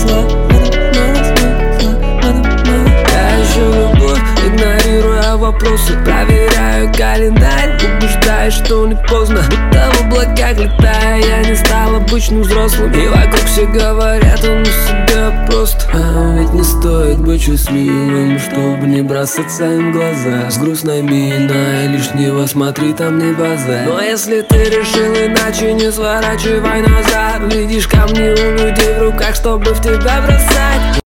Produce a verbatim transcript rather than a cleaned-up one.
смысла, в этом мало смысла, в этом мало. Я ищу любовь, игнорируя вопросы, проверяю календарь, убеждаюсь, что не поздно. Будто в облаках летая, я не стал обычным взрослым. И вокруг все говорят, он у себя просто. А ведь не стоит быть счастливым, чтобы не бросаться им в глаза. С грустной миной лишнего смотри, там не базар. Но если ты решил иначе, не сворачивай назад. Видишь камни у людей в руках, чтобы в тебя бросать.